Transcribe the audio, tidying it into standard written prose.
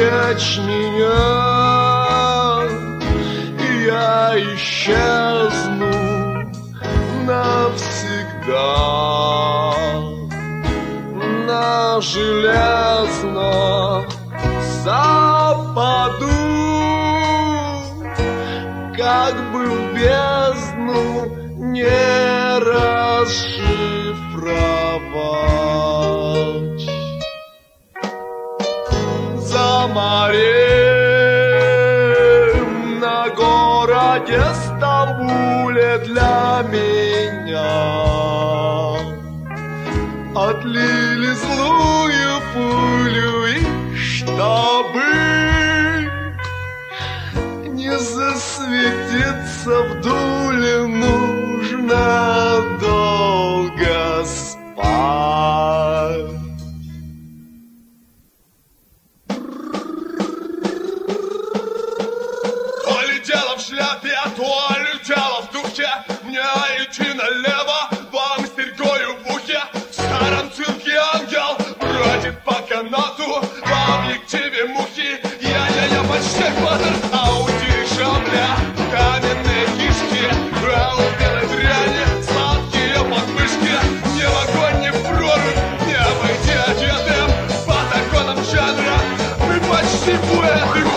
беречь меня, и я исчезну навсегда на железном западу, как бы в бездну не расшифровать. За морем на городе Стамбуле для меня отлили злую пулю, и чтобы не засветиться в дуле, нужно долго спать. То летела в шляпе, а то летела в духе. Мне идти налево, вам стригою в ухе. В старом цирке ангел бродит по канату, в объективе мухи. Я почти квадрат, а у дирижабля каменные кишки, а у белой дряни сладкие подмышки. Ни в огонь, ни в прорубь не обойти одетым по законам жанра. Мы почти поэты.